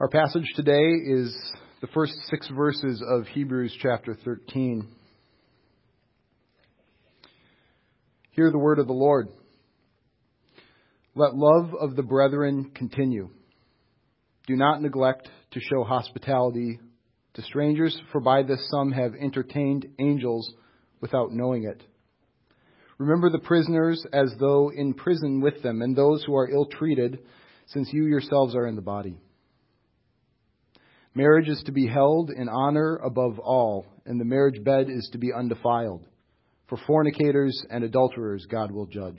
Our passage today is the first 6 verses of Hebrews chapter 13. Hear the word of the Lord. Let love of the brethren continue. Do not neglect to show hospitality to strangers, for by this some have entertained angels without knowing it. Remember the prisoners as though in prison with them, and those who are ill-treated, since you yourselves are in the body. Marriage is to be held in honor above all, and the marriage bed is to be undefiled. For fornicators and adulterers God will judge.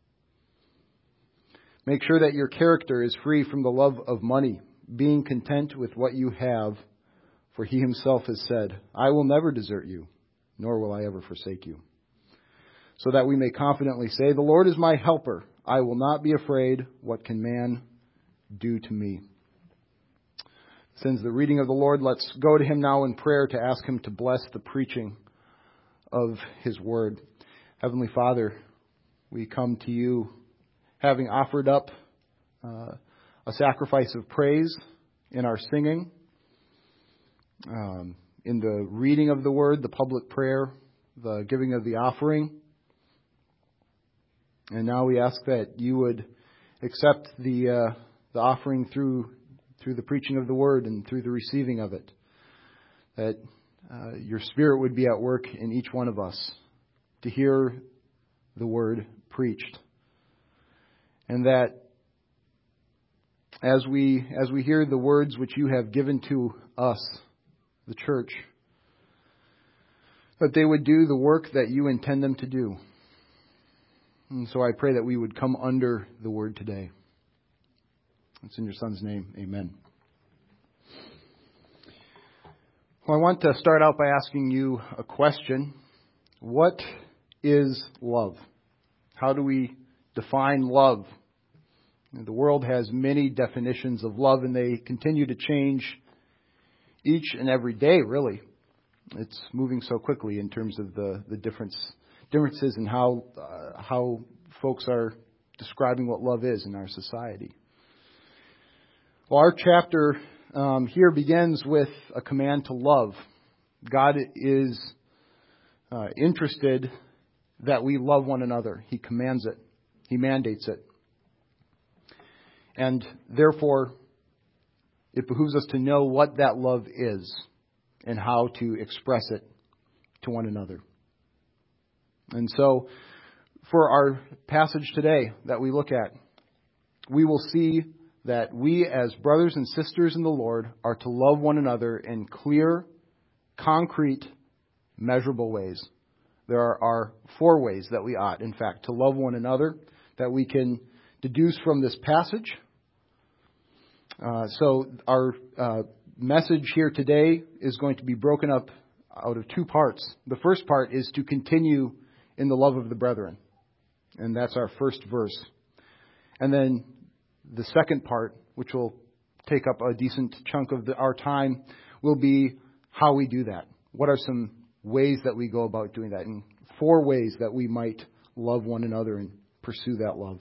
Make sure that your character is free from the love of money, being content with what you have, for he himself has said, I will never desert you, nor will I ever forsake you. So that we may confidently say, the Lord is my helper. I will not be afraid. What can man do to me? Since the reading of the Lord, let's go to him now in prayer to ask him to bless the preaching of his word. Heavenly Father, we come to you having offered up a sacrifice of praise in our singing, in the reading of the word, the public prayer, the giving of the offering. And now we ask that you would accept the offering through the preaching of the word and through the receiving of it. That your Spirit would be at work in each one of us to hear the word preached. And that as we hear the words which you have given to us, the church, that they would do the work that you intend them to do. And so I pray that we would come under the word today. It's in your Son's name. Amen. Well, I want to start out by asking you a question. What is love? How do we define love? The world has many definitions of love, and they continue to change each and every day, really. It's moving so quickly in terms of the differences in how folks are describing what love is in our society. Well, our chapter here begins with a command to love. God is interested that we love one another. He commands it. He mandates it. And therefore, it behooves us to know what that love is and how to express it to one another. And so, for our passage today that we look at, we will see that we as brothers and sisters in the Lord are to love one another in clear, concrete, measurable ways. There are 4 ways that we ought, in fact, to love one another that we can deduce from this passage. So our message here today is going to be broken up out of 2 parts. The first part is to continue in the love of the brethren. And that's our first verse. And then the second part, which will take up a decent chunk of our time, will be how we do that. What are some ways that we go about doing that? And 4 ways that we might love one another and pursue that love.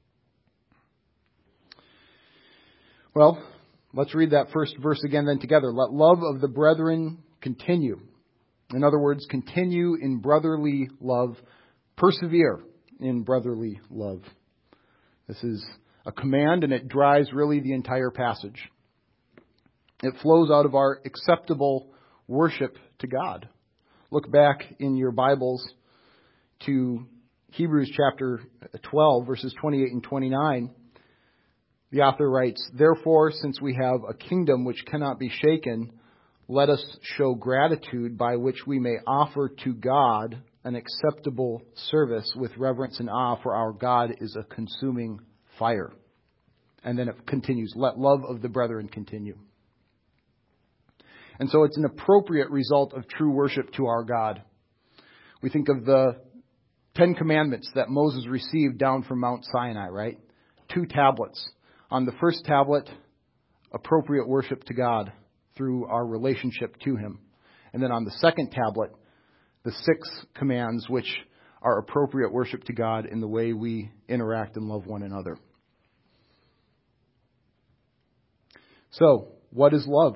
Well, let's read that first verse again then together. Let love of the brethren continue. In other words, continue in brotherly love. Persevere in brotherly love. This is a command, and it drives really the entire passage. It flows out of our acceptable worship to God. Look back in your Bibles to Hebrews chapter 12, verses 28 and 29. The author writes, Therefore, since we have a kingdom which cannot be shaken, let us show gratitude by which we may offer to God an acceptable service with reverence and awe, for our God is a consuming fire. And then it continues, let love of the brethren continue. And so it's an appropriate result of true worship to our God. We think of the 10 commandments that Moses received down from Mount Sinai, right? 2 tablets. On the first tablet, appropriate worship to God through our relationship to Him. And then on the second tablet, the 6 commands which are appropriate worship to God in the way we interact and love one another. So, what is love?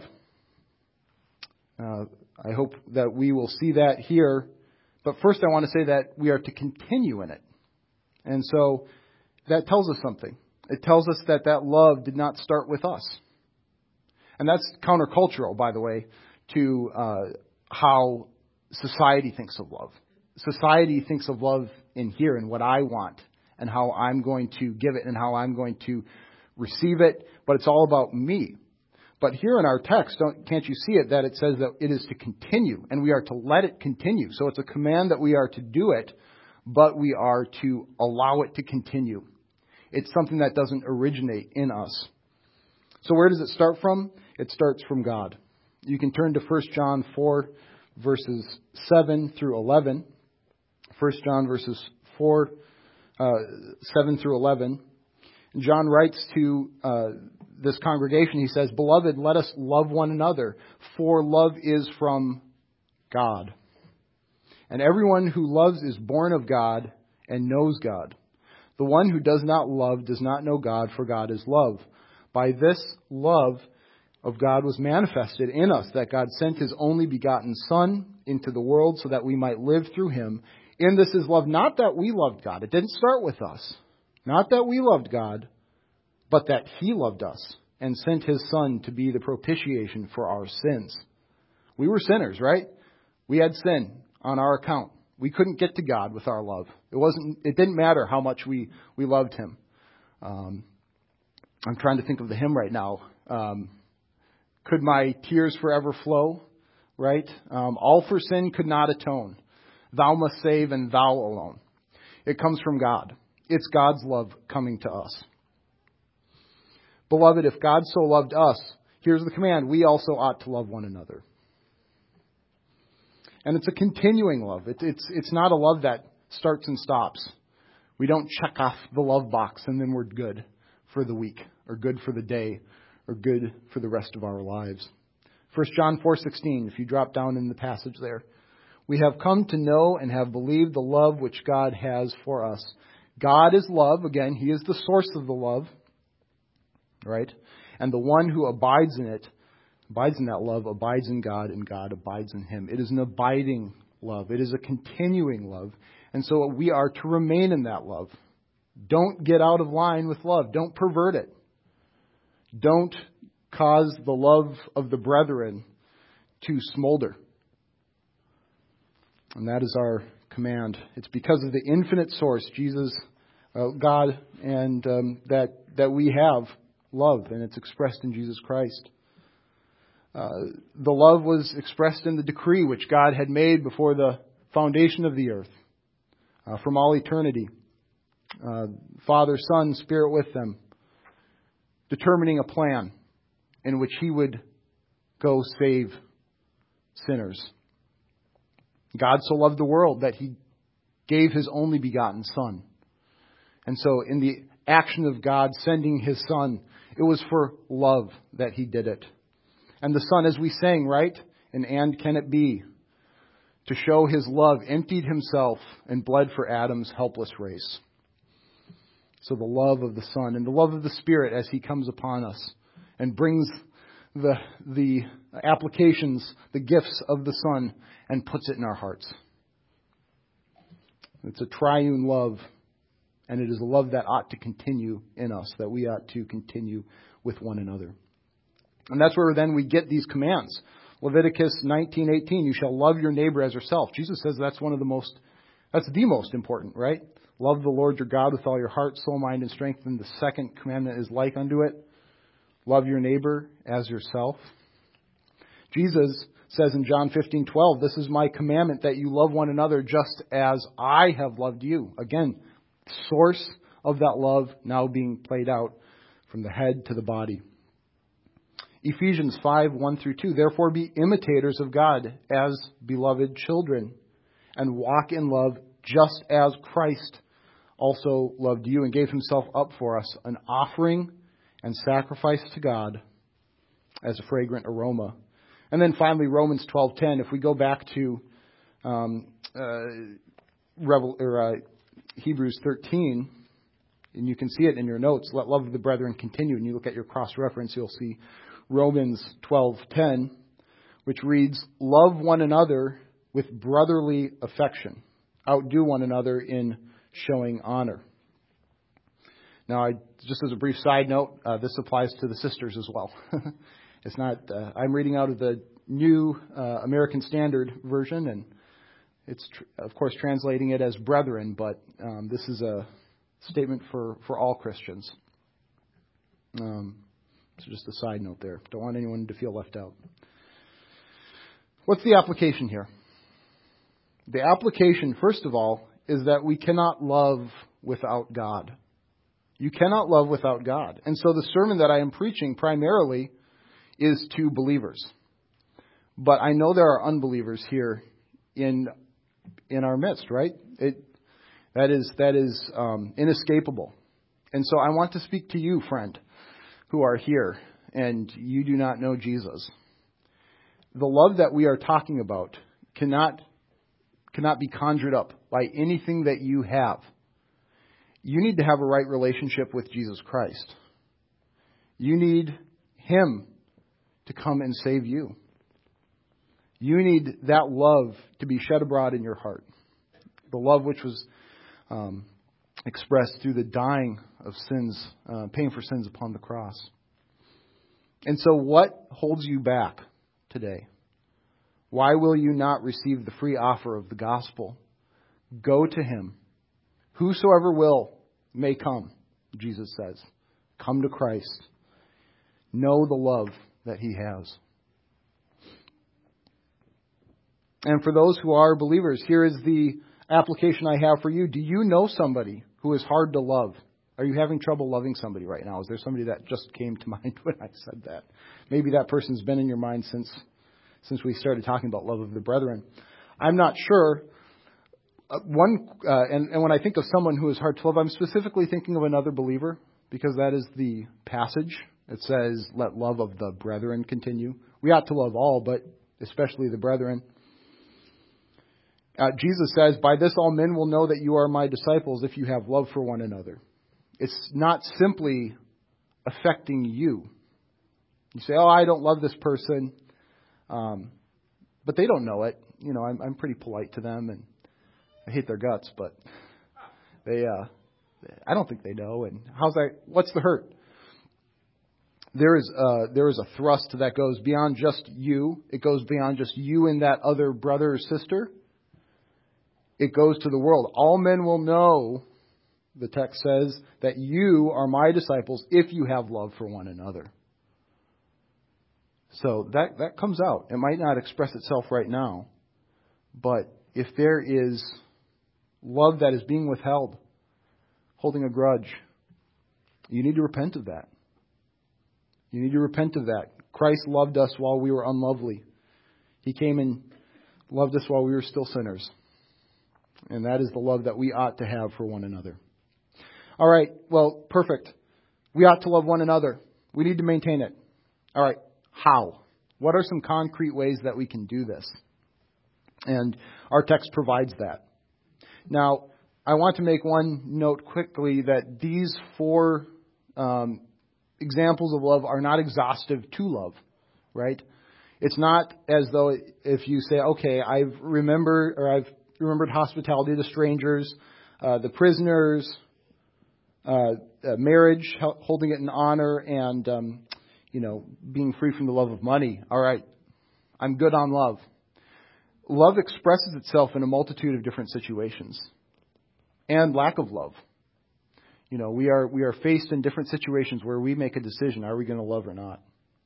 I hope that we will see that here. But first I want to say that we are to continue in it. And so that tells us something. It tells us that that love did not start with us. And that's countercultural, by the way, to how society thinks of love. Society thinks of love in here and what I want and how I'm going to give it and how I'm going to receive it. But it's all about me. But here in our text, can't you see it, that it says that it is to continue, and we are to let it continue. So it's a command that we are to do it, but we are to allow it to continue. It's something that doesn't originate in us. So where does it start from? It starts from God. You can turn to 1 John 4, verses 7 through 11. 1 John verses 4, 7 through 11. John writes to this congregation, he says, "Beloved, let us love one another, for love is from God. And everyone who loves is born of God and knows God. The one who does not love does not know God, for God is love. By this love of God was manifested in us, that God sent His only begotten Son into the world so that we might live through Him. In this is love, not that we loved God." It didn't start with us. Not that we loved God, but that He loved us and sent His Son to be the propitiation for our sins. We were sinners, right? We had sin on our account. We couldn't get to God with our love. It didn't matter how much we loved Him. I'm trying to think of the hymn right now. Could my tears forever flow? Right? All for sin could not atone. Thou must save, and Thou alone. It comes from God. It's God's love coming to us. Beloved, if God so loved us, here's the command, we also ought to love one another. And it's a continuing love. It's not a love that starts and stops. We don't check off the love box and then we're good for the week, or good for the day, or good for the rest of our lives. 1 John 4:16, if you drop down in the passage there. "We have come to know and have believed the love which God has for us." God is love. Again, He is the source of the love. Right? And the one who abides in it, abides in that love, abides in God, and God abides in him. It is an abiding love. It is a continuing love. And so we are to remain in that love. Don't get out of line with love. Don't pervert it. Don't cause the love of the brethren to smolder. And that is our command. It's because of the infinite source, Jesus, God, and that we have love, and it's expressed in Jesus Christ. The love was expressed in the decree which God had made before the foundation of the earth, from all eternity. Father, Son, Spirit with them, determining a plan in which He would go save sinners. God so loved the world that He gave His only begotten Son. And so in the action of God sending His Son, it was for love that He did it. And the Son, as we sang, right? And can it be? To show His love, emptied Himself and bled for Adam's helpless race. So the love of the Son and the love of the Spirit as He comes upon us and brings the applications, the gifts of the Son, and puts it in our hearts. It's a triune love. And it is a love that ought to continue in us, that we ought to continue with one another. And that's where then we get these commands. Leviticus 19:18, "You shall love your neighbor as yourself." Jesus says that's the most important, right? Love the Lord your God with all your heart, soul, mind, and strength. And the second commandment is like unto it. Love your neighbor as yourself. Jesus says in John 15:12, "This is my commandment, that you love one another just as I have loved you." Again, source of that love now being played out from the head to the body. Ephesians 5:1-2, "Therefore be imitators of God as beloved children, and walk in love just as Christ also loved you and gave Himself up for us, an offering and sacrifice to God as a fragrant aroma." And then finally, Romans 12:10, if we go back to Hebrews 13, and you can see it in your notes, "Let love of the brethren continue." And you look at your cross-reference, you'll see Romans 12:10, which reads, "Love one another with brotherly affection. Outdo one another in showing honor." Now, just as a brief side note, this applies to the sisters as well. It's not. I'm reading out of the New American Standard Version, and it's of course translating it as brethren, but this is a statement for all Christians. So just a side note there. Don't want anyone to feel left out. What's the application here? The application, first of all, is that we cannot love without God. You cannot love without God. And so the sermon that I am preaching primarily is to believers. But I know there are unbelievers here in our midst, right? That is inescapable. And so I want to speak to you, friend, who are here and you do not know Jesus. The love that we are talking about cannot be conjured up by anything that you have. You need to have a right relationship with Jesus Christ. You need Him to come and save you. You need that love to be shed abroad in your heart. The love which was expressed through the dying of sins, paying for sins upon the cross. And so what holds you back today? Why will you not receive the free offer of the gospel? Go to Him. Whosoever will may come, Jesus says. Come to Christ. Know the love that He has. And for those who are believers, here is the application I have for you. Do you know somebody who is hard to love? Are you having trouble loving somebody right now? Is there somebody that just came to mind when I said that? Maybe that person's been in your mind since we started talking about love of the brethren. I'm not sure. And when I think of someone who is hard to love, I'm specifically thinking of another believer, because that is the passage. It says, "Let love of the brethren continue." We ought to love all, but especially the brethren. Jesus says, "By this all men will know that you are my disciples if you have love for one another." It's not simply affecting you. You say, "Oh, I don't love this person," but they don't know it. You know, I'm pretty polite to them, and I hate their guts, but I don't think they know. And what's the hurt? There is a thrust that goes beyond just you. It goes beyond just you and that other brother or sister. It goes to the world. All men will know, the text says, that you are my disciples if you have love for one another. So that comes out. It might not express itself right now, but if there is love that is being withheld, holding a grudge, you need to repent of that. You need to repent of that. Christ loved us while we were unlovely. He came and loved us while we were still sinners. And that is the love that we ought to have for one another. All right, well, perfect. We ought to love one another. We need to maintain it. All right, how? What are some concrete ways that we can do this? And our text provides that. Now, I want to make one note quickly that these 4 examples of love are not exhaustive to love, right? It's not as though if you say, okay, I've remembered hospitality to strangers, the prisoners, marriage, holding it in honor, and being free from the love of money. All right, I'm good on love. Love expresses itself in a multitude of different situations, and lack of love. You know, we are faced in different situations where we make a decision: are we going to love or not?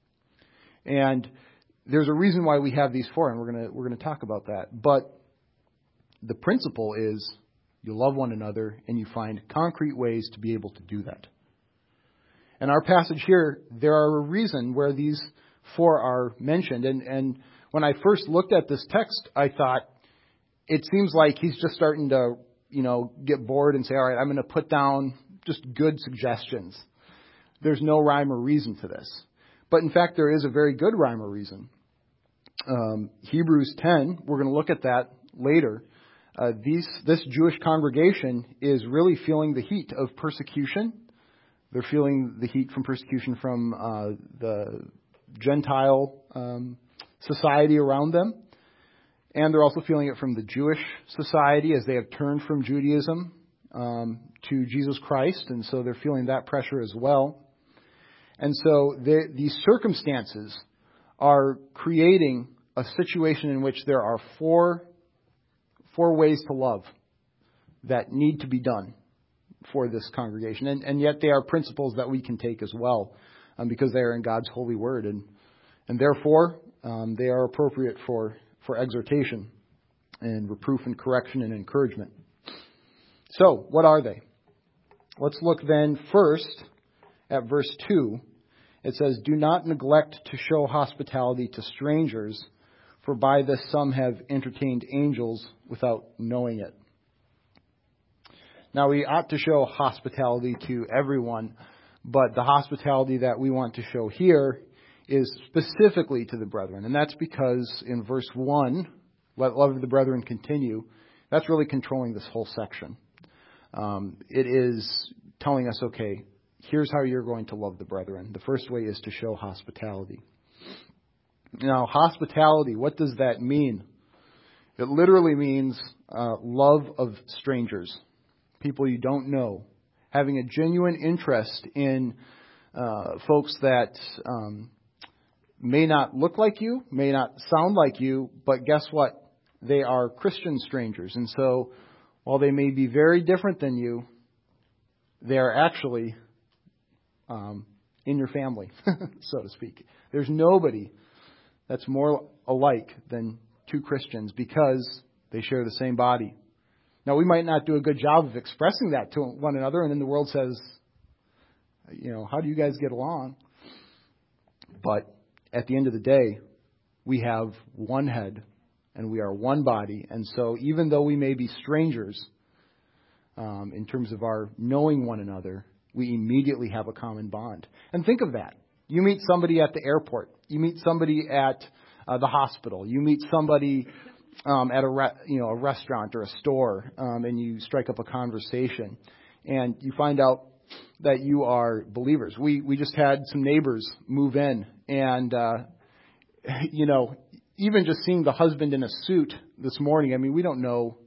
And there's a reason why we have these 4, and we're going to talk about that. But the principle is you love one another, and you find concrete ways to be able to do that. In our passage here, there are a reason where these 4 are mentioned. And when I first looked at this text, I thought, it seems like he's just starting to, get bored and say, all right, I'm going to put down just good suggestions. There's no rhyme or reason to this. But in fact, there is a very good rhyme or reason. Hebrews 10, we're going to look at that later. This Jewish congregation is really feeling the heat of persecution. They're feeling the heat from persecution from the Gentile society around them. And they're also feeling it from the Jewish society as they have turned from Judaism to Jesus Christ. And so they're feeling that pressure as well. And so these circumstances are creating a situation in which there are four ways to love that need to be done for this congregation. And yet they are principles that we can take as well because they are in God's holy word. And therefore, they are appropriate for exhortation and reproof and correction and encouragement. So, what are they? Let's look then first at verse 2. It says, "Do not neglect to show hospitality to strangers, for by this some have entertained angels without knowing it." Now, we ought to show hospitality to everyone, but the hospitality that we want to show here is specifically to the brethren. And that's because in verse 1, "Let love of the brethren continue," that's really controlling this whole section. It is telling us, okay, here's how you're going to love the brethren. The first way is to show hospitality. Now, hospitality, what does that mean? It literally means love of strangers, people you don't know, having a genuine interest in folks that may not look like you, may not sound like you, but guess what? They are Christian strangers. And so, while they may be very different than you, they are actually in your family, so to speak. There's nobody that's more alike than two Christians because they share the same body. Now, we might not do a good job of expressing that to one another, and then the world says, how do you guys get along? But at the end of the day, we have one head, and we are one body. And so even though we may be strangers in terms of our knowing one another, we immediately have a common bond. And think of that. You meet somebody at the airport. You meet somebody at the hospital. You meet somebody at a restaurant or a store, and you strike up a conversation. And you find out that you are believers. We just had some neighbors move in, and even just seeing the husband in a suit this morning. I mean, we don't know,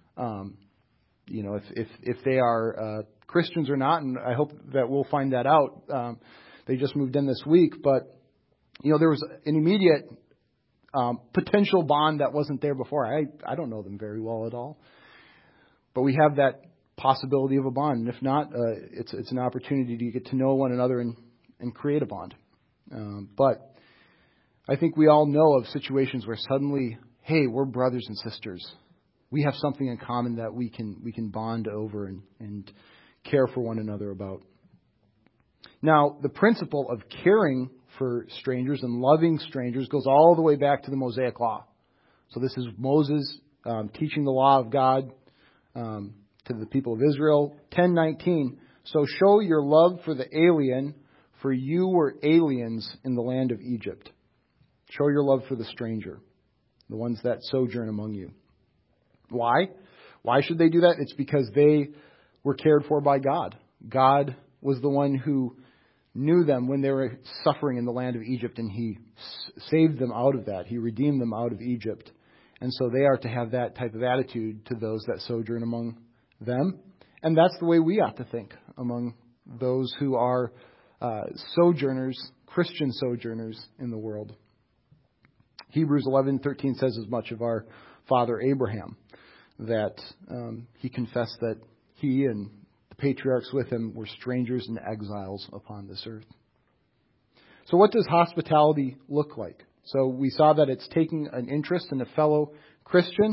if they are Christians or not, and I hope that we'll find that out. They just moved in this week, but there was an immediate potential bond that wasn't there before. I don't know them very well at all, but we have that possibility of a bond. And if not, it's an opportunity to get to know one another and create a bond. But I think we all know of situations where suddenly, hey, we're brothers and sisters. We have something in common that we can bond over and care for one another about. Now, the principle of caring for strangers and loving strangers goes all the way back to the Mosaic Law. So this is Moses teaching the law of God to the people of Israel. 10:19. "So show your love for the alien, for you were aliens in the land of Egypt." Show your love for the stranger, the ones that sojourn among you. Why? Why should they do that? It's because they were cared for by God. God was the one who knew them when they were suffering in the land of Egypt, and He saved them out of that. He redeemed them out of Egypt. And so they are to have that type of attitude to those that sojourn among them. And that's the way we ought to think among those who are sojourners, Christian sojourners in the world. Hebrews 11:13 says as much of our father Abraham, that he confessed that he and the patriarchs with him were strangers and exiles upon this earth. So what does hospitality look like? So we saw that it's taking an interest in a fellow Christian.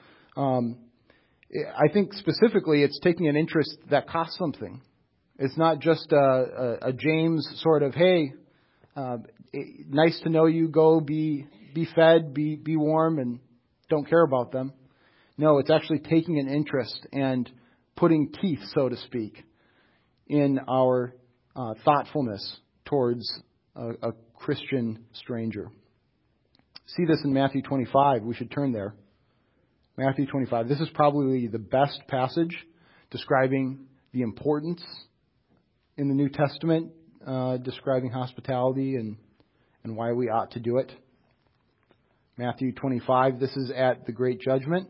I think specifically it's taking an interest that costs something. It's not just a James sort of, hey, nice to know you, go be fed, be warm, and don't care about them. No, it's actually taking an interest and putting teeth, so to speak, in our thoughtfulness towards a Christian stranger. See this in Matthew 25. We should turn there. Matthew 25. This is probably the best passage describing the importance in the New Testament, describing hospitality and and why we ought to do it. Matthew 25, this is at the Great Judgment.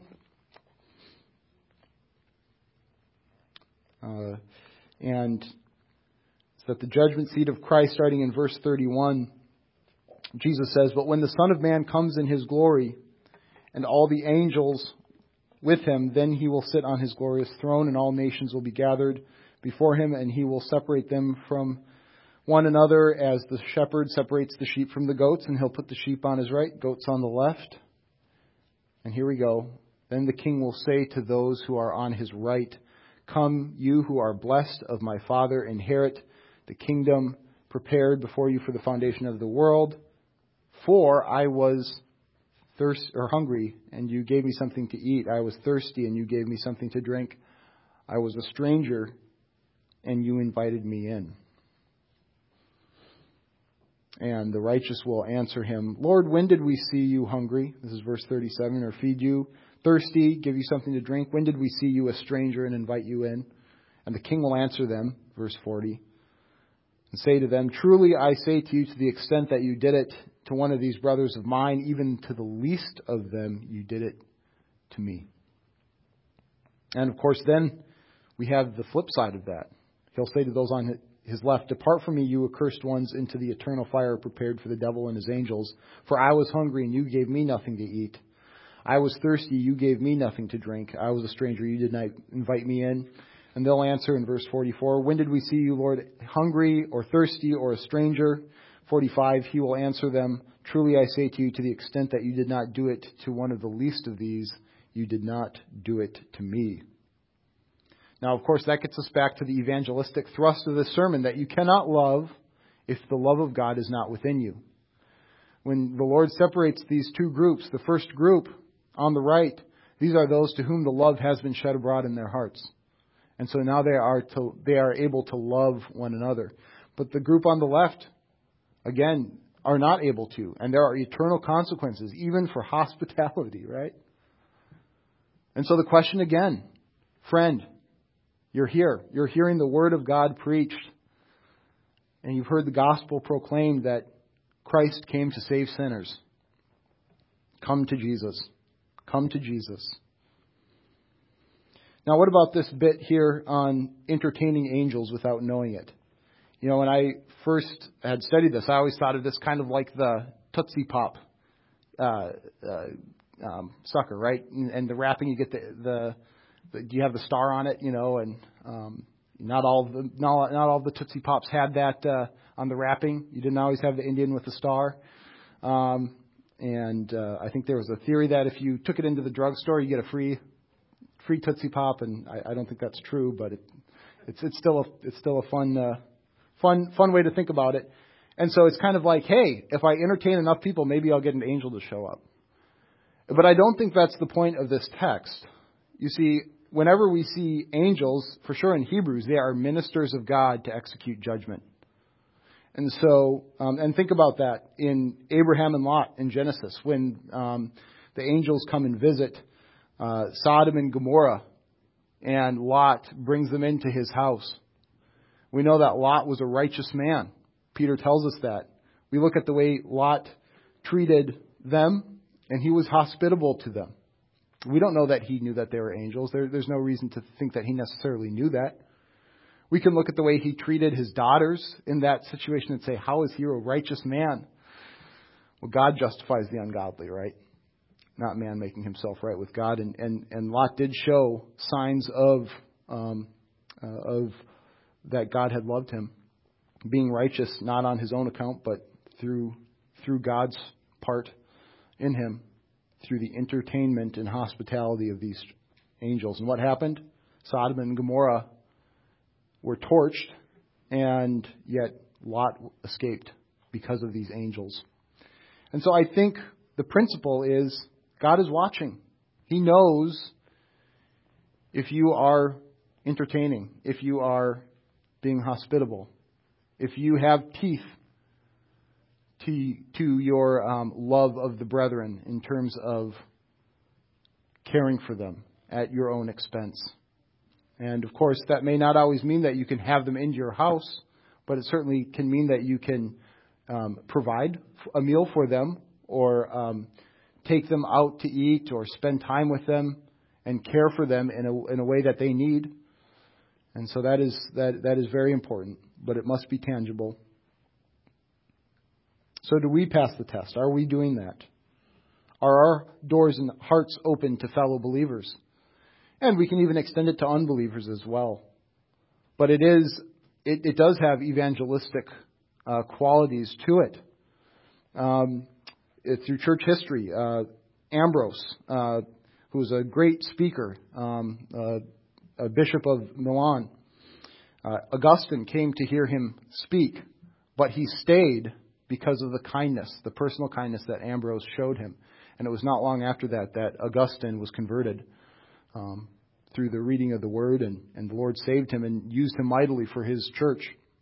And it's at the judgment seat of Christ, starting in verse 31. Jesus says, "But when the Son of Man comes in His glory, and all the angels with Him, then He will sit on His glorious throne, and all nations will be gathered before Him, and He will separate them from one another as the shepherd separates the sheep from the goats, and He'll put the sheep on His right, goats on the left." And here we go. "Then the King will say to those who are on His right, 'Come, you who are blessed of my Father, inherit the kingdom prepared before you for the foundation of the world. For I was hungry, and you gave me something to eat. I was thirsty, and you gave me something to drink. I was a stranger, and you invited me in.' And the righteous will answer Him, 'Lord, when did we see you hungry?'" This is verse 37. "Or feed you, thirsty, give you something to drink? When did we see you a stranger and invite you in?' And the King will answer them," verse 40, "and say to them, 'Truly I say to you, to the extent that you did it to one of these brothers of mine, even to the least of them, you did it to me.'" And of course, then we have the flip side of that. He'll say to those on His left, "Depart from me, you accursed ones, into the eternal fire prepared for the devil and his angels. For I was hungry, and you gave me nothing to eat. I was thirsty, you gave me nothing to drink. I was a stranger, you did not invite me in." And they'll answer in verse 44, "When did we see you, Lord, hungry or thirsty or a stranger?" 45, He will answer them, "Truly I say to you, to the extent that you did not do it to one of the least of these, you did not do it to me." Now, of course, that gets us back to the evangelistic thrust of this sermon, that you cannot love if the love of God is not within you. When the Lord separates these two groups, the first group on the right, these are those to whom the love has been shed abroad in their hearts. And so now they are able to love one another. But the group on the left, again, are not able to. And there are eternal consequences, even for hospitality, right? And so the question again, friend, you're here. You're hearing the Word of God preached. And you've heard the gospel proclaimed that Christ came to save sinners. Come to Jesus. Come to Jesus. Now, what about this bit here on entertaining angels without knowing it? You know, when I first had studied this, I always thought of this kind of like the Tootsie Pop sucker, right? And the wrapping, you get the do you have the star on it? You know, and not all the Tootsie Pops had that on the wrapping. You didn't always have the Indian with the star. And I think there was a theory that if you took it into the drugstore, you get a free Tootsie Pop, and I don't think that's true, but it's still a fun way to think about it. And so it's kind of like, hey, if I entertain enough people, maybe I'll get an angel to show up. But I don't think that's the point of this text. You see, whenever we see angels, for sure in Hebrews, they are ministers of God to execute judgment. And so, and think about that in Abraham and Lot in Genesis, when the angels come and visit Sodom and Gomorrah, and Lot brings them into his house. We know that Lot was a righteous man. Peter tells us that. We look at the way Lot treated them, and he was hospitable to them. We don't know that he knew that they were angels. There's no reason to think that he necessarily knew that. We can look at the way he treated his daughters in that situation and say, how is he a righteous man? Well, God justifies the ungodly, right? Not man making himself right with God. And Lot did show signs of that God had loved him, being righteous not on his own account, but through God's part in him, through the entertainment and hospitality of these angels. And what happened? Sodom and Gomorrah were torched, and yet Lot escaped because of these angels. And so I think the principle is God is watching. He knows if you are entertaining, if you are being hospitable, if you have teeth to your love of the brethren in terms of caring for them at your own expense. And of course, that may not always mean that you can have them into your house, but it certainly can mean that you can provide a meal for them, or take them out to eat, or spend time with them and care for them in a way that they need. And so that is very important, but it must be tangible. So do we pass the test? Are we doing that? Are our doors and hearts open to fellow believers? And we can even extend it to unbelievers as well. But it does have evangelistic qualities to it. Through church history, Ambrose, who was a great speaker, a bishop of Milan, Augustine came to hear him speak, but he stayed because of the kindness, the personal kindness that Ambrose showed him. And it was not long after that Augustine was converted through the reading of the Word, and the Lord saved him and used him mightily for His church.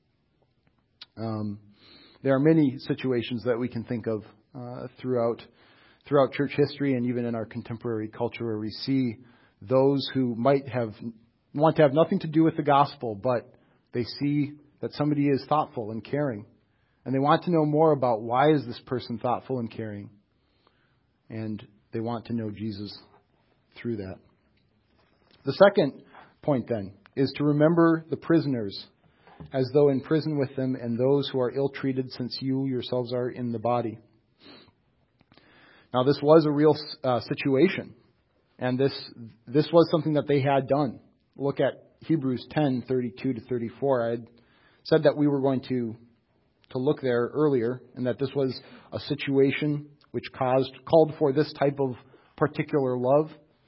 There are many situations that we can think of throughout church history and even in our contemporary culture where we see those who might want to have nothing to do with the gospel, but they see that somebody is thoughtful and caring. And they want to know more about why is this person thoughtful and caring. And they want to know Jesus through that. The second point then is to remember the prisoners as though in prison with them, and those who are ill-treated, since you yourselves are in the body. Now this was a real situation. And this was something that they had done. Look at Hebrews 10:32-34. I had said that we were going to look there earlier, and that this was a situation which called for this type of particular love.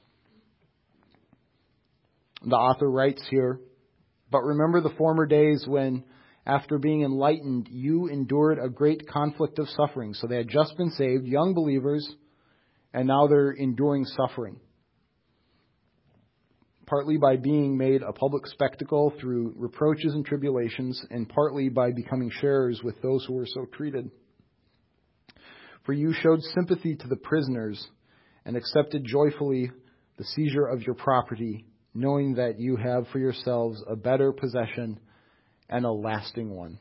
The author writes here, "But remember the former days when, after being enlightened, you endured a great conflict of suffering." So they had just been saved, young believers, and now they're enduring suffering. Partly by being made a public spectacle through reproaches and tribulations, and partly by becoming sharers with those who were so treated. For you showed sympathy to the prisoners and accepted joyfully the seizure of your property, knowing that you have for yourselves a better possession and a lasting one.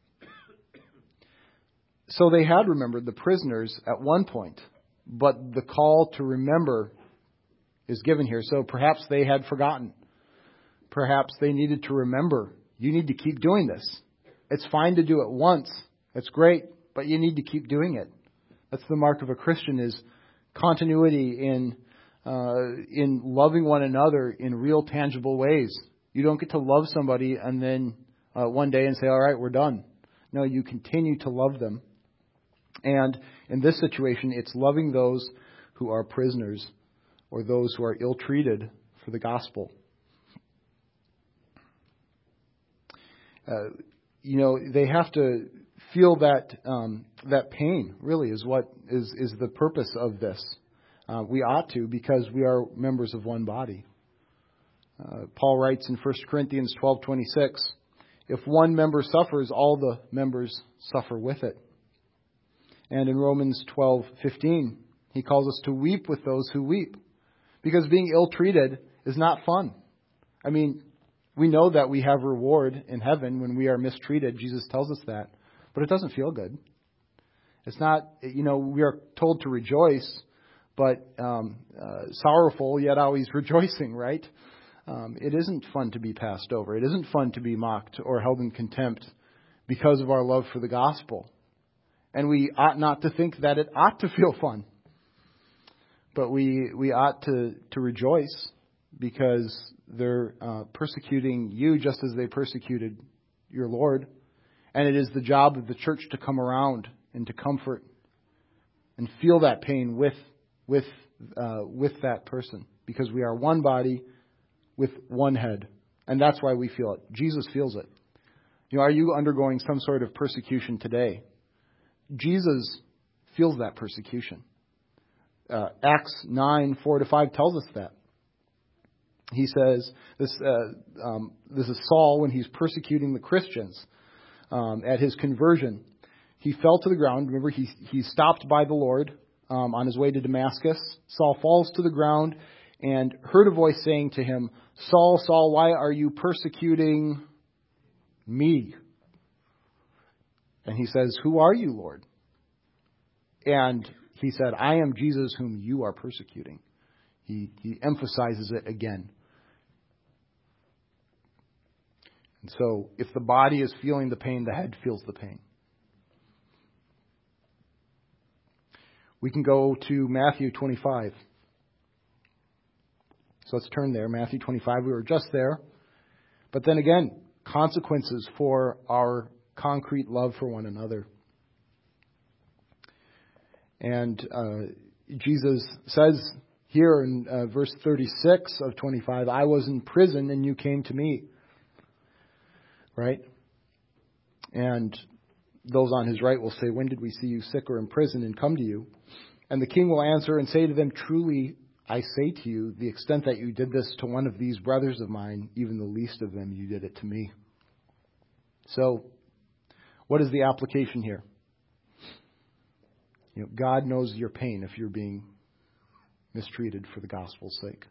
So they had remembered the prisoners at one point, but the call to remember is given here. So perhaps they had forgotten. Perhaps they needed to remember. You need to keep doing this. It's fine to do it once. It's great, but you need to keep doing it. That's the mark of a Christian, is continuity in loving one another in real, tangible ways. You don't get to love somebody and then one day and say, all right, we're done. No, you continue to love them. And in this situation, it's loving those who are prisoners or those who are ill-treated for the gospel. They have to feel that pain, really, is what is the purpose of this. We ought to, because we are members of one body. Paul writes in 1 Corinthians 12:26, "If one member suffers, all the members suffer with it." And in Romans 12:15, he calls us to weep with those who weep. Because being ill-treated is not fun. I mean, we know that we have reward in heaven when we are mistreated. Jesus tells us that. But it doesn't feel good. It's not, we are told to rejoice, but sorrowful, yet always rejoicing, right? It isn't fun to be passed over. It isn't fun to be mocked or held in contempt because of our love for the gospel. And we ought not to think that it ought to feel fun. But we ought to rejoice, because they're persecuting you just as they persecuted your Lord. And it is the job of the church to come around and to comfort and feel that pain with that person, because we are one body with one head. And that's why we feel it. Jesus feels it. Are you undergoing some sort of persecution today? Jesus feels that persecution. Acts 9:4-5 tells us that. He says, this is Saul when he's persecuting the Christians at his conversion. He fell to the ground. Remember, he stopped by the Lord on his way to Damascus. Saul falls to the ground and heard a voice saying to him, "Saul, Saul, why are you persecuting me?" And he says, "Who are you, Lord?" And he said, "I am Jesus whom you are persecuting." He emphasizes it again. And so if the body is feeling the pain, the head feels the pain. We can go to Matthew 25. So let's turn there. Matthew 25, we were just there. But then again, consequences for our concrete love for one another. And Jesus says here in verse 36 of 25, "I was in prison and you came to me." Right? And those on his right will say, "When did we see you sick or in prison and come to you?" And the king will answer and say to them, "Truly, I say to you, the extent that you did this to one of these brothers of mine, even the least of them, you did it to me." So, what is the application here? God knows your pain if you're being mistreated for the gospel's sake.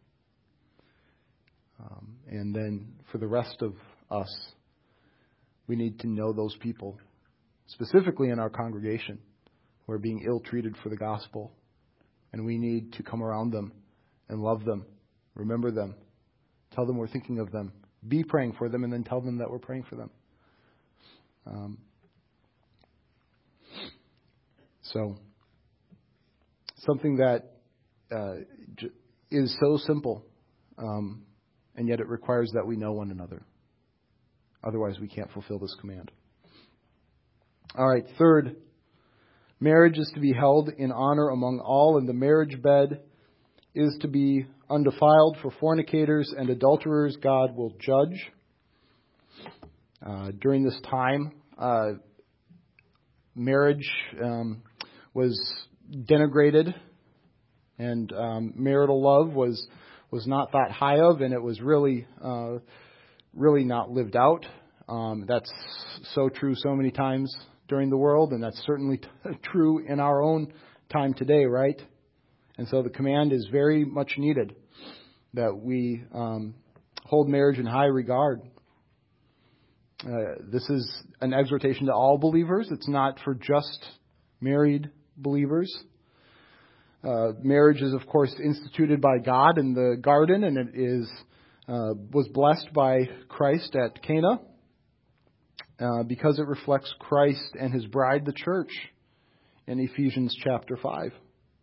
And then for the rest of us, we need to know those people, specifically in our congregation, who are being ill-treated for the gospel. And we need to come around them and love them, remember them, tell them we're thinking of them, be praying for them, and then tell them that we're praying for them. So, something that is so simple, and yet it requires that we know one another. Otherwise, we can't fulfill this command. All right, third, marriage is to be held in honor among all, and the marriage bed is to be undefiled. For fornicators and adulterers, God will judge. During this time, marriage was denigrated, and marital love was not thought high of, and it was really not lived out. That's so true so many times during the world, and that's certainly true in our own time today, right? And so the command is very much needed that we hold marriage in high regard. This is an exhortation to all believers. It's not for just married believers. Marriage is, of course, instituted by God in the garden, and it was blessed by Christ at Cana because it reflects Christ and His bride, the church, in Ephesians chapter 5.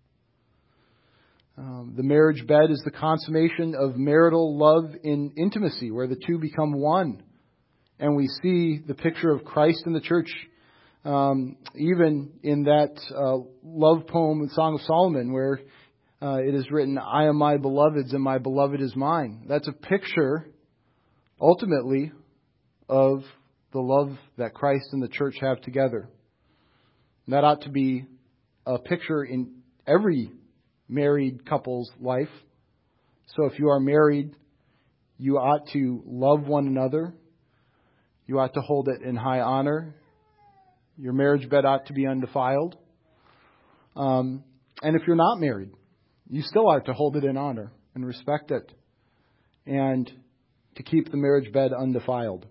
The marriage bed is the consummation of marital love in intimacy, where the two become one. And we see the picture of Christ in the church even in that love poem, the Song of Solomon, where it is written, "I am my beloved's and my beloved is mine." That's a picture, ultimately, of the love that Christ and the church have together. And that ought to be a picture in every married couple's life. So if you are married, you ought to love one another. You ought to hold it in high honor. Your marriage bed ought to be undefiled. And if you're not married, you still ought to hold it in honor and respect it, and to keep the marriage bed undefiled.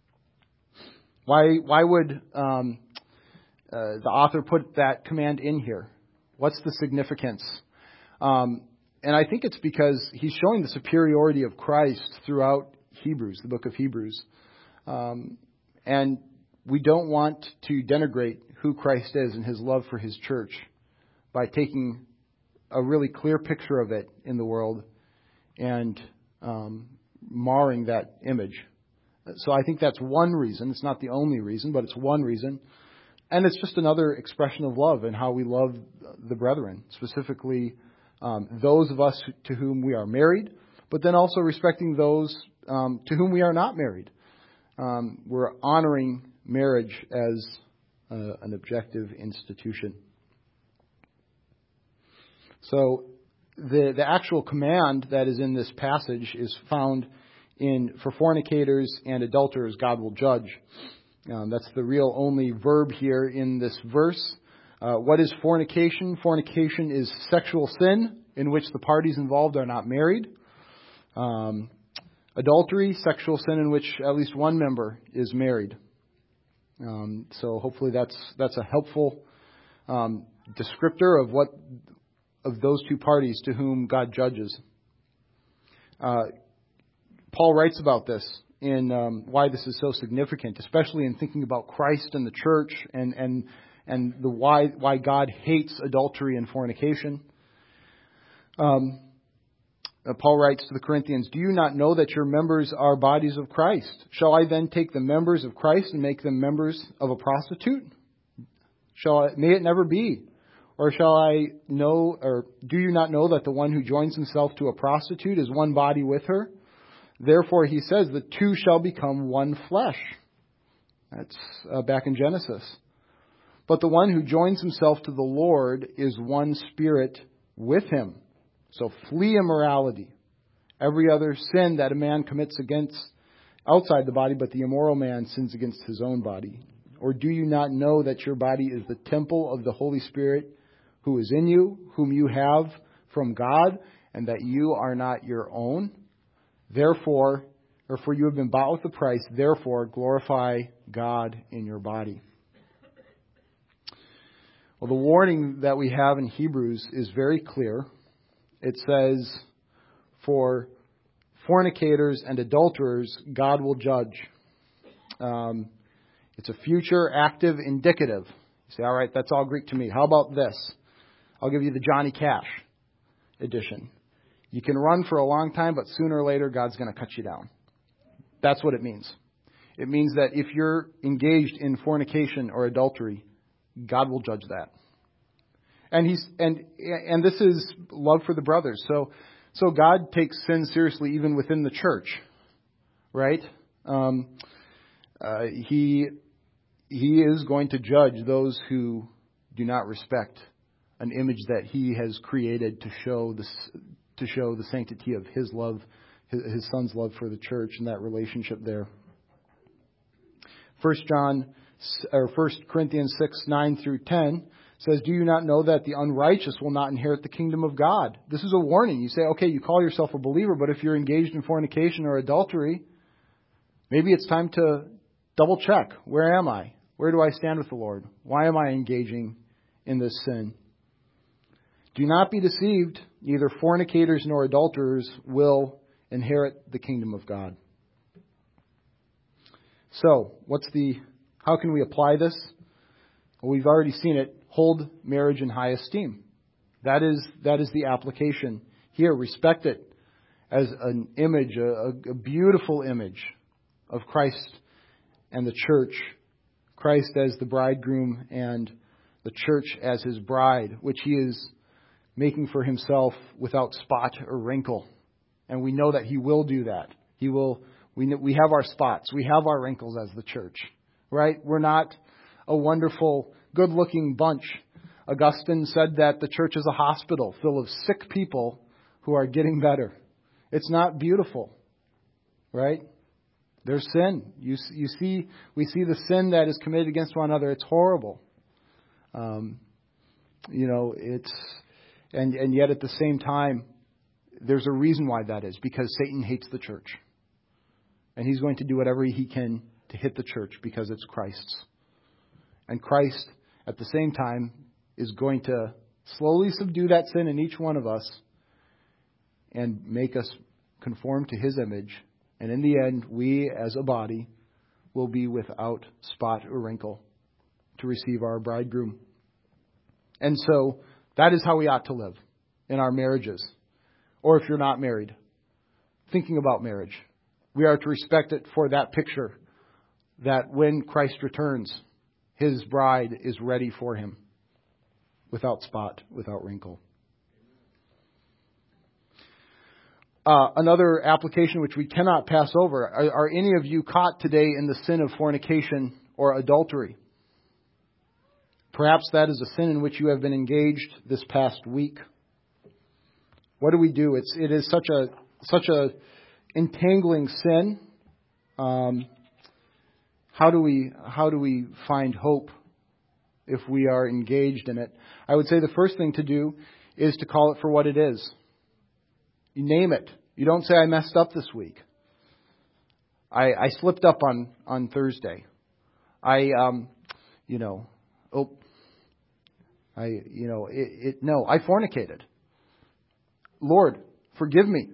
Why would the author put that command in here? What's the significance? And I think it's because he's showing the superiority of Christ throughout Hebrews, the book of Hebrews. And we don't want to denigrate who Christ is and His love for His church by taking a really clear picture of it in the world and marring that image. So I think that's one reason. It's not the only reason, but it's one reason. And it's just another expression of love and how we love the brethren, specifically those of us to whom we are married, but then also respecting those to whom we are not married. We're honoring marriage as an objective institution. So the actual command that is in this passage is found in, for fornicators and adulterers, God will judge. That's the real only verb here in this verse. What is fornication? Fornication is sexual sin in which the parties involved are not married. Adultery, sexual sin in which at least one member is married. So hopefully that's a helpful descriptor of those two parties to whom God judges. Paul writes about this in why this is so significant, especially in thinking about Christ and the church and the why God hates adultery and fornication. Paul writes to the Corinthians, "Do you not know that your members are bodies of Christ? Shall I then take the members of Christ and make them members of a prostitute? May it never be. Or do you not know that the one who joins himself to a prostitute is one body with her? Therefore, he says, the two shall become one flesh." That's back in Genesis. "But the one who joins himself to the Lord is one spirit with him. So flee immorality. Every other sin that a man commits against outside the body, but the immoral man sins against his own body. Or do you not know that your body is the temple of the Holy Spirit who is in you, whom you have from God, and that you are not your own? For you have been bought with a price, therefore glorify God in your body." Well, the warning that we have in Hebrews is very clear. It says, for fornicators and adulterers, God will judge. It's a future, active, indicative. You say, all right, that's all Greek to me. How about this? I'll give you the Johnny Cash edition. You can run for a long time, but sooner or later, God's going to cut you down. That's what it means. It means that if you're engaged in fornication or adultery, God will judge that. And this is love for the brothers. So God takes sin seriously even within the church, right? He is going to judge those who do not respect an image that He has created to show the sanctity of His love, His Son's love for the church, and that relationship there. 1 Corinthians 6:9-10 says, "Do you not know that the unrighteous will not inherit the kingdom of God?" This is a warning. You say, okay, you call yourself a believer, but if you're engaged in fornication or adultery, maybe it's time to double check. Where am I? Where do I stand with the Lord? Why am I engaging in this sin? "Do not be deceived. Neither fornicators nor adulterers will inherit the kingdom of God." So, how can we apply this? Well, we've already seen it. Hold marriage in high esteem. That is the application here. Respect it as an image, a beautiful image of Christ and the church. Christ as the bridegroom and the church as His bride, which He is making for Himself without spot or wrinkle. And we know that He will do that. We have our spots. We have our wrinkles as the church, right? We're not a wonderful, good-looking bunch. Augustine said that the church is a hospital full of sick people who are getting better. It's not beautiful, right? There's sin. We see the sin that is committed against one another. It's horrible. And yet at the same time, there's a reason why that is, because Satan hates the church. And he's going to do whatever he can to hit the church because it's Christ's. And Christ, at the same time, is going to slowly subdue that sin in each one of us and make us conform to His image. And in the end, we as a body will be without spot or wrinkle to receive our bridegroom. And so that is how we ought to live in our marriages. Or if you're not married, thinking about marriage, we are to respect it for that picture that when Christ returns, His bride is ready for Him, without spot, without wrinkle. Another application which we cannot pass over. Are any of you caught today in the sin of fornication or adultery? Perhaps that is a sin in which you have been engaged this past week. What do we do? It is such a entangling sin. How do we find hope if we are engaged in it? I would say the first thing to do is to call it for what it is. You name it. You don't say, I messed up this week. I slipped up on Thursday. I fornicated. Lord, forgive me.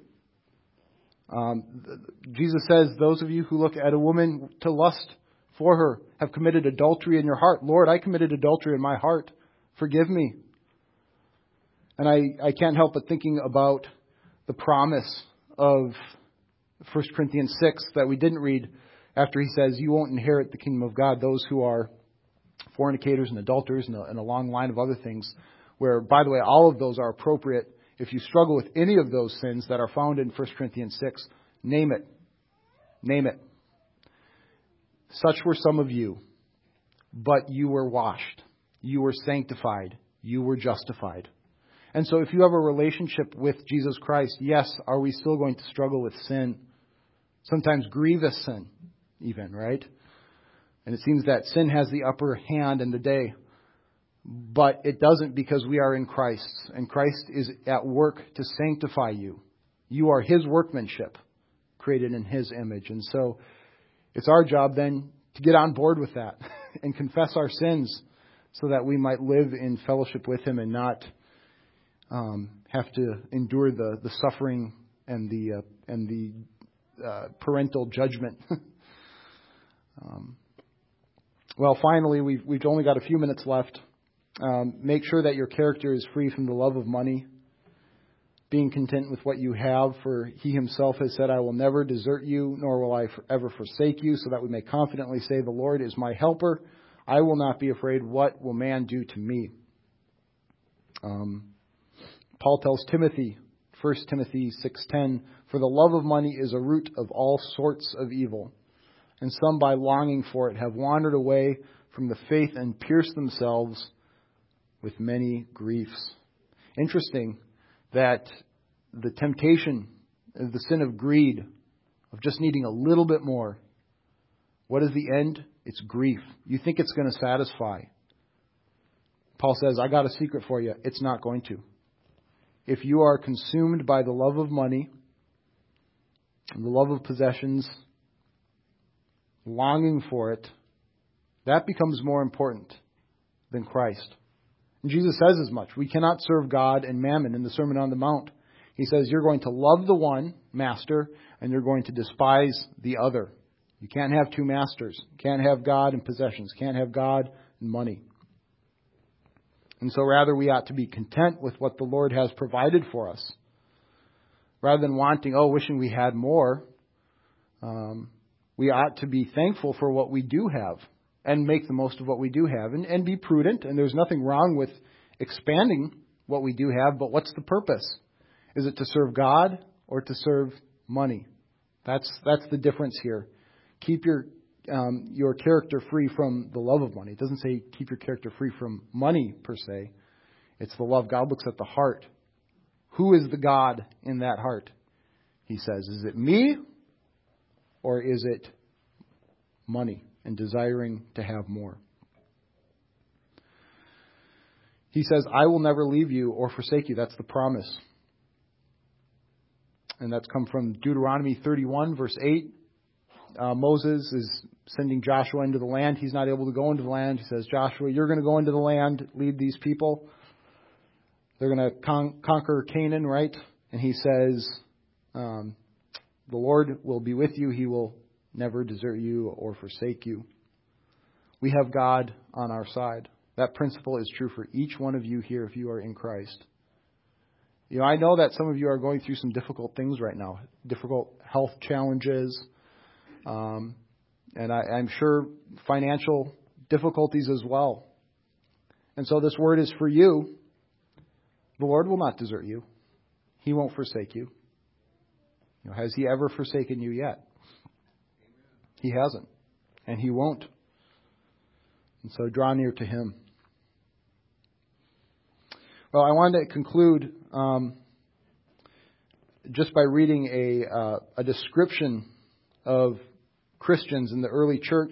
Jesus says, those of you who look at a woman to lust for her have committed adultery in your heart. Lord, I committed adultery in my heart. Forgive me. And I can't help but thinking about the promise of 1 Corinthians 6 that we didn't read after he says, you won't inherit the kingdom of God, those who are fornicators and adulterers and a long line of other things, where, by the way, all of those are appropriate. If you struggle with any of those sins that are found in 1 Corinthians 6, name it. Name it. Such were some of you, but you were washed. You were sanctified. You were justified. And so if you have a relationship with Jesus Christ, yes, are we still going to struggle with sin? Sometimes grievous sin, even, right? And it seems that sin has the upper hand in the day. But it doesn't, because we are in Christ. And Christ is at work to sanctify you. You are His workmanship, created in His image. And so it's our job then to get on board with that and confess our sins so that we might live in fellowship with Him and not have to endure the suffering and the parental judgment. Well, finally, we've only got a few minutes left. Make sure that your character is free from the love of money, being content with what you have, for He Himself has said, I will never desert you, nor will I ever forsake you, so that we may confidently say, the Lord is my helper. I will not be afraid. What will man do to me? Paul tells Timothy, 1 Timothy 6:10, for the love of money is a root of all sorts of evil, and some by longing for it have wandered away from the faith and pierced themselves with many griefs. Interesting that the temptation is the sin of greed, of just needing a little bit more. What is the end? It's grief. You think it's going to satisfy. Paul says, I got a secret for you. It's not going to. If you are consumed by the love of money and the love of possessions, longing for it, that becomes more important than Christ. And Jesus says as much. We cannot serve God and mammon in the Sermon on the Mount. He says you're going to love the one master and you're going to despise the other. You can't have two masters. You can't have God and possessions. You can't have God and money. And so rather we ought to be content with what the Lord has provided for us. Rather than wishing we had more, we ought to be thankful for what we do have and make the most of what we do have and be prudent. And there's nothing wrong with expanding what we do have, but what's the purpose? Is it to serve God or to serve money? That's the difference here. Keep your character free from the love of money. It doesn't say keep your character free from money per se. It's the love. God looks at the heart. Who is the God in that heart? He says, is it me or is it money and desiring to have more? He says, I will never leave you or forsake you. That's the promise. And that's come from Deuteronomy 31, verse 8. Moses is sending Joshua into the land. He's not able to go into the land. He says, Joshua, you're going to go into the land, lead these people. They're going to conquer Canaan, right? And he says, the Lord will be with you. He will never desert you or forsake you. We have God on our side. That principle is true for each one of you here if you are in Christ. You know, I know that some of you are going through some difficult things right now, difficult health challenges, and I'm sure financial difficulties as well. And so this word is for you. The Lord will not desert you. He won't forsake you. You know, has He ever forsaken you yet? He hasn't. And He won't. And so draw near to Him. Well, I wanted to conclude just by reading a description of Christians in the early church.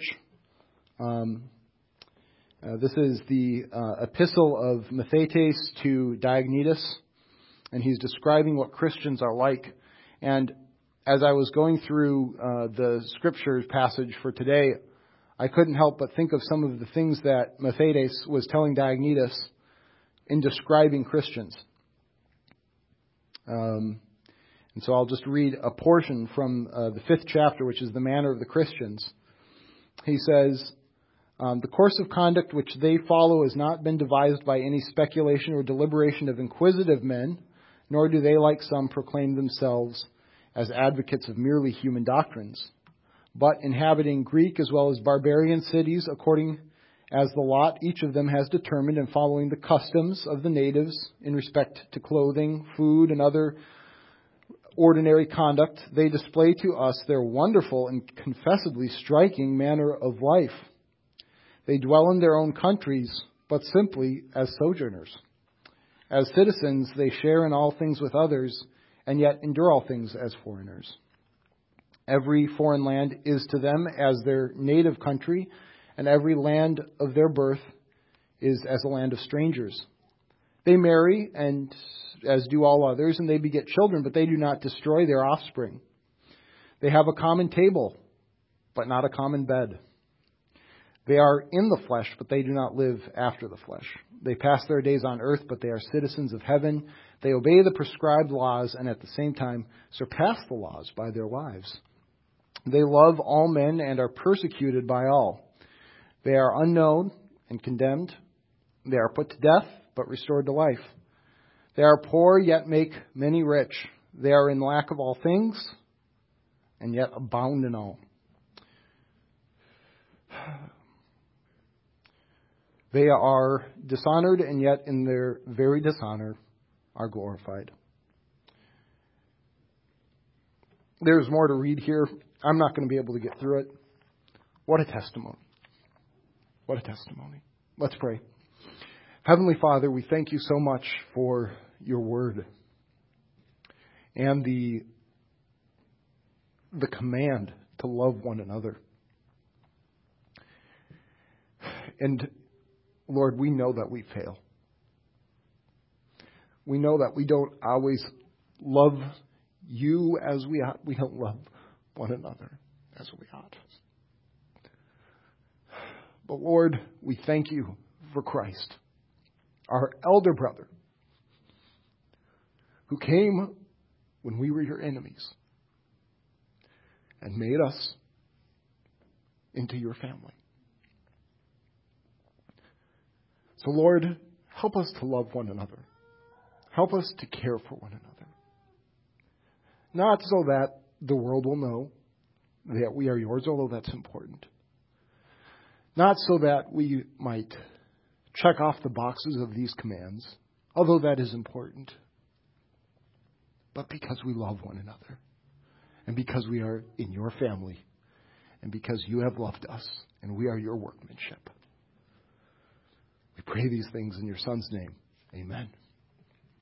This is the epistle of Mathetes to Diognetus, and he's describing what Christians are like. And as I was going through the scripture passage for today, I couldn't help but think of some of the things that Matthias was telling Diognetus in describing Christians. And so I'll just read a portion from the 5th chapter, which is the manner of the Christians. He says, the course of conduct which they follow has not been devised by any speculation or deliberation of inquisitive men, nor do they, like some, proclaim themselves as advocates of merely human doctrines, but inhabiting Greek as well as barbarian cities according as the lot each of them has determined, and following the customs of the natives in respect to clothing, food, and other ordinary conduct, they display to us their wonderful and confessedly striking manner of life. They dwell in their own countries, but simply as sojourners. As citizens, they share in all things with others, and yet endure all things as foreigners. Every foreign land is to them as their native country, and every land of their birth is as a land of strangers. They marry, and as do all others, and they beget children, but they do not destroy their offspring. They have a common table, but not a common bed. They are in the flesh, but they do not live after the flesh. They pass their days on earth, but they are citizens of heaven. They obey the prescribed laws, and at the same time surpass the laws by their lives. They love all men and are persecuted by all. They are unknown and condemned. They are put to death, but restored to life. They are poor, yet make many rich. They are in lack of all things, and yet abound in all. They are dishonored, and yet in their very dishonor are glorified. There's more to read here. I'm not going to be able to get through it. What a testimony. What a testimony. Let's pray. Heavenly Father, we thank you so much for your word and the command to love one another. And Lord, we know that we fail. We know that we don't always love you as we ought. We don't love one another as we ought. But Lord, we thank you for Christ, our elder brother, who came when we were your enemies and made us into your family. So Lord, help us to love one another. Help us to care for one another. Not so that the world will know that we are yours, although that's important. Not so that we might check off the boxes of these commands, although that is important. But because we love one another, and because we are in your family, and because you have loved us, and we are your workmanship. We pray these things in your Son's name. Amen.